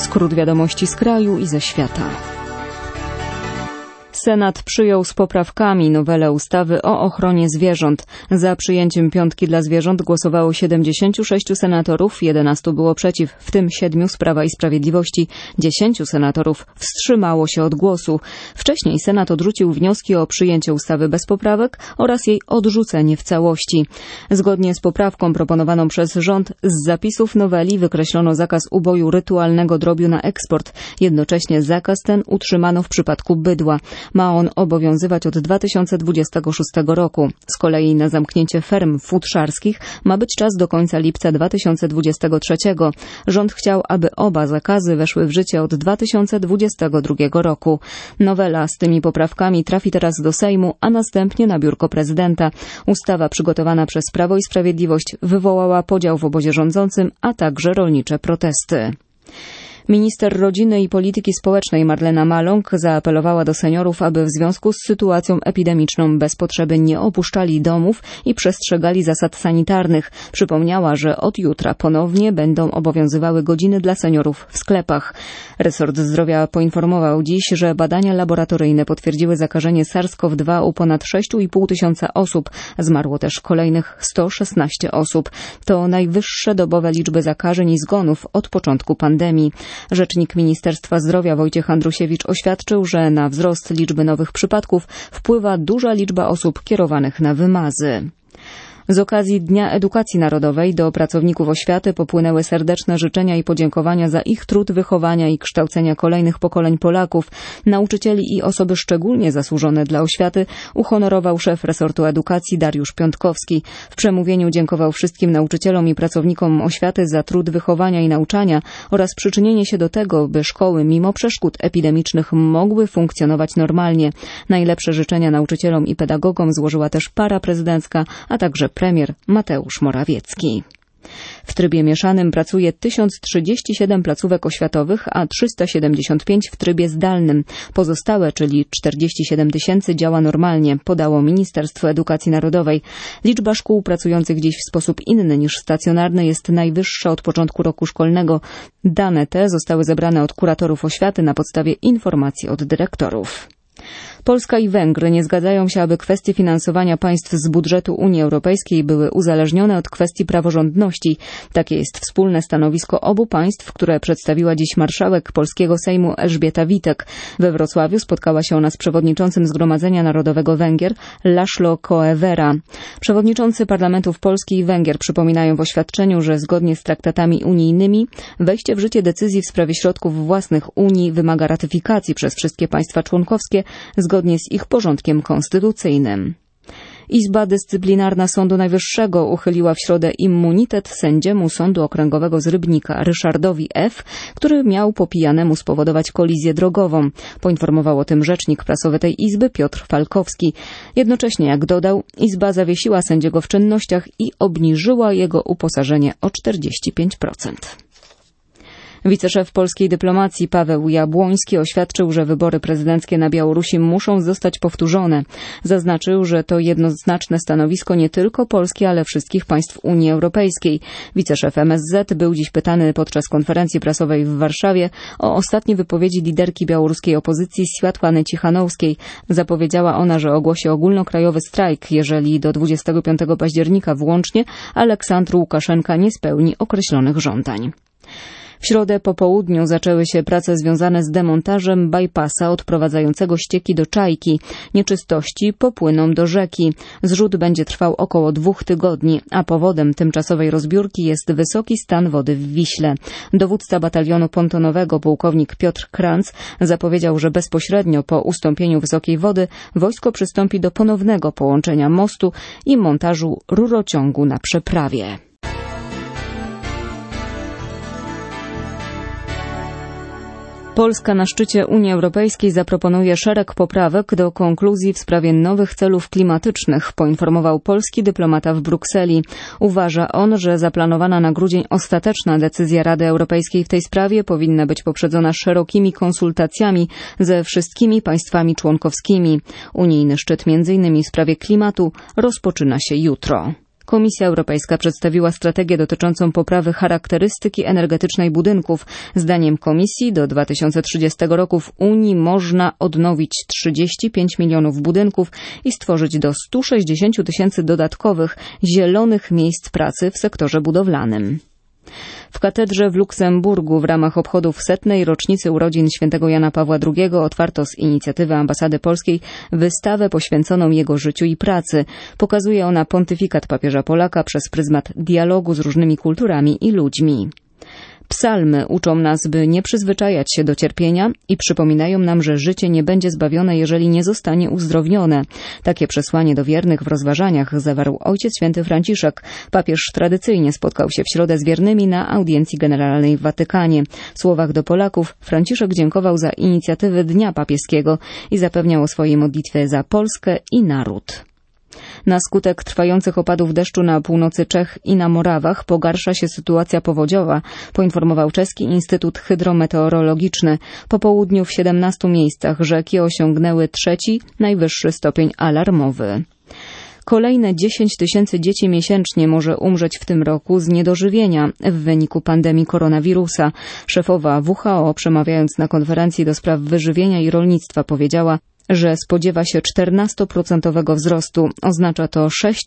Skrót wiadomości z kraju i ze świata. Senat przyjął z poprawkami nowelę ustawy o ochronie zwierząt. Za przyjęciem piątki dla zwierząt głosowało 76 senatorów, 11 było przeciw, w tym 7 z Prawa i Sprawiedliwości. 10 senatorów wstrzymało się od głosu. Wcześniej Senat odrzucił wnioski o przyjęcie ustawy bez poprawek oraz jej odrzucenie w całości. Zgodnie z poprawką proponowaną przez rząd, z zapisów noweli wykreślono zakaz uboju rytualnego drobiu na eksport. Jednocześnie zakaz ten utrzymano w przypadku bydła. Ma on obowiązywać od 2026 roku. Z kolei na zamknięcie ferm futrzarskich ma być czas do końca lipca 2023. Rząd chciał, aby oba zakazy weszły w życie od 2022 roku. Nowela z tymi poprawkami trafi teraz do Sejmu, a następnie na biurko prezydenta. Ustawa przygotowana przez Prawo i Sprawiedliwość wywołała podział w obozie rządzącym, a także rolnicze protesty. Minister Rodziny i Polityki Społecznej Marlena Maląg zaapelowała do seniorów, aby w związku z sytuacją epidemiczną bez potrzeby nie opuszczali domów i przestrzegali zasad sanitarnych. Przypomniała, że od jutra ponownie będą obowiązywały godziny dla seniorów w sklepach. Resort Zdrowia poinformował dziś, że badania laboratoryjne potwierdziły zakażenie SARS-CoV-2 u ponad 6,5 tysiąca osób. Zmarło też kolejnych 116 osób. To najwyższe dobowe liczby zakażeń i zgonów od początku pandemii. Rzecznik Ministerstwa Zdrowia Wojciech Andrusiewicz oświadczył, że na wzrost liczby nowych przypadków wpływa duża liczba osób kierowanych na wymazy. Z okazji Dnia Edukacji Narodowej do pracowników oświaty popłynęły serdeczne życzenia i podziękowania za ich trud wychowania i kształcenia kolejnych pokoleń Polaków. Nauczycieli i osoby szczególnie zasłużone dla oświaty uhonorował szef resortu edukacji Dariusz Piątkowski. W przemówieniu dziękował wszystkim nauczycielom i pracownikom oświaty za trud wychowania i nauczania oraz przyczynienie się do tego, by szkoły mimo przeszkód epidemicznych mogły funkcjonować normalnie. Najlepsze życzenia nauczycielom i pedagogom złożyła też para prezydencka, a także premier Mateusz Morawiecki. W trybie mieszanym pracuje 1037 placówek oświatowych, a 375 w trybie zdalnym. Pozostałe, czyli 47 tysięcy, działa normalnie, podało Ministerstwo Edukacji Narodowej. Liczba szkół pracujących dziś w sposób inny niż stacjonarny jest najwyższa od początku roku szkolnego. Dane te zostały zebrane od kuratorów oświaty na podstawie informacji od dyrektorów. Polska i Węgry nie zgadzają się, aby kwestie finansowania państw z budżetu Unii Europejskiej były uzależnione od kwestii praworządności. Takie jest wspólne stanowisko obu państw, które przedstawiła dziś marszałek polskiego Sejmu Elżbieta Witek. We Wrocławiu spotkała się ona z przewodniczącym Zgromadzenia Narodowego Węgier László Kövéra. Przewodniczący parlamentów Polski i Węgier przypominają w oświadczeniu, że zgodnie z traktatami unijnymi wejście w życie decyzji w sprawie środków własnych Unii wymaga ratyfikacji przez wszystkie państwa członkowskie zgodnie z ich porządkiem konstytucyjnym. Izba Dyscyplinarna Sądu Najwyższego uchyliła w środę immunitet sędziemu Sądu Okręgowego z Rybnika Ryszardowi F., który miał po pijanemu spowodować kolizję drogową. Poinformował o tym rzecznik prasowy tej Izby Piotr Falkowski. Jednocześnie, jak dodał, Izba zawiesiła sędziego w czynnościach i obniżyła jego uposażenie o 45%. Wiceszef polskiej dyplomacji Paweł Jabłoński oświadczył, że wybory prezydenckie na Białorusi muszą zostać powtórzone. Zaznaczył, że to jednoznaczne stanowisko nie tylko Polski, ale wszystkich państw Unii Europejskiej. Wiceszef MSZ był dziś pytany podczas konferencji prasowej w Warszawie o ostatnie wypowiedzi liderki białoruskiej opozycji Światłany Cichanouskiej. Zapowiedziała ona, że ogłosi ogólnokrajowy strajk, jeżeli do 25 października włącznie Aleksandr Łukaszenka nie spełni określonych żądań. W środę po południu zaczęły się prace związane z demontażem bypassa odprowadzającego ścieki do Czajki. Nieczystości popłyną do rzeki. Zrzut będzie trwał około 2 tygodni, a powodem tymczasowej rozbiórki jest wysoki stan wody w Wiśle. Dowódca batalionu pontonowego pułkownik Piotr Kranz zapowiedział, że bezpośrednio po ustąpieniu wysokiej wody wojsko przystąpi do ponownego połączenia mostu i montażu rurociągu na przeprawie. Polska na szczycie Unii Europejskiej zaproponuje szereg poprawek do konkluzji w sprawie nowych celów klimatycznych, poinformował polski dyplomata w Brukseli. Uważa on, że zaplanowana na grudzień ostateczna decyzja Rady Europejskiej w tej sprawie powinna być poprzedzona szerokimi konsultacjami ze wszystkimi państwami członkowskimi. Unijny szczyt m.in. w sprawie klimatu rozpoczyna się jutro. Komisja Europejska przedstawiła strategię dotyczącą poprawy charakterystyki energetycznej budynków. Zdaniem Komisji do 2030 roku w Unii można odnowić 35 milionów budynków i stworzyć do 160 000 dodatkowych zielonych miejsc pracy w sektorze budowlanym. W katedrze w Luksemburgu w ramach obchodów 100. rocznicy urodzin świętego Jana Pawła II otwarto z inicjatywy ambasady polskiej wystawę poświęconą jego życiu i pracy. Pokazuje ona pontyfikat papieża Polaka przez pryzmat dialogu z różnymi kulturami i ludźmi. Psalmy uczą nas, by nie przyzwyczajać się do cierpienia i przypominają nam, że życie nie będzie zbawione, jeżeli nie zostanie uzdrownione. Takie przesłanie do wiernych w rozważaniach zawarł Ojciec Święty Franciszek. Papież tradycyjnie spotkał się w środę z wiernymi na audiencji generalnej w Watykanie. W słowach do Polaków Franciszek dziękował za inicjatywę Dnia Papieskiego i zapewniał o swojej modlitwie za Polskę i naród. Na skutek trwających opadów deszczu na północy Czech i na Morawach pogarsza się sytuacja powodziowa, poinformował czeski Instytut Hydrometeorologiczny. Po południu w 17 miejscach rzeki osiągnęły 3. najwyższy stopień alarmowy. Kolejne 10 000 dzieci miesięcznie może umrzeć w tym roku z niedożywienia w wyniku pandemii koronawirusa. Szefowa WHO, przemawiając na konferencji do spraw wyżywienia i rolnictwa, powiedziała, że spodziewa się 14% wzrostu. Oznacza to 6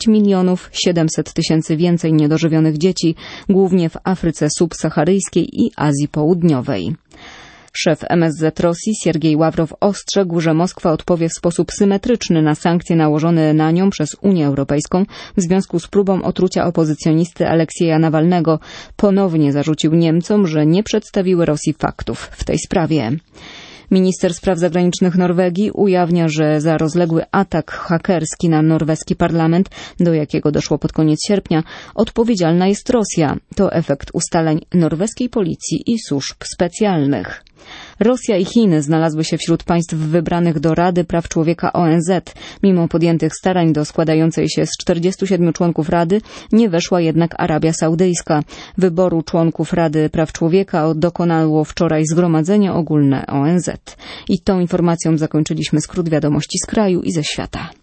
700 000 więcej niedożywionych dzieci, głównie w Afryce subsaharyjskiej i Azji Południowej. Szef MSZ Rosji Siergiej Ławrow ostrzegł, że Moskwa odpowie w sposób symetryczny na sankcje nałożone na nią przez Unię Europejską w związku z próbą otrucia opozycjonisty Aleksieja Nawalnego. Ponownie zarzucił Niemcom, że nie przedstawiły Rosji faktów w tej sprawie. Minister spraw zagranicznych Norwegii ujawnia, że za rozległy atak hakerski na norweski parlament, do jakiego doszło pod koniec sierpnia, odpowiedzialna jest Rosja. To efekt ustaleń norweskiej policji i służb specjalnych. Rosja i Chiny znalazły się wśród państw wybranych do Rady Praw Człowieka ONZ. Mimo podjętych starań do składającej się z 47 członków Rady, nie weszła jednak Arabia Saudyjska. Wyboru członków Rady Praw Człowieka dokonało wczoraj Zgromadzenie Ogólne ONZ. I tą informacją zakończyliśmy skrót wiadomości z kraju i ze świata.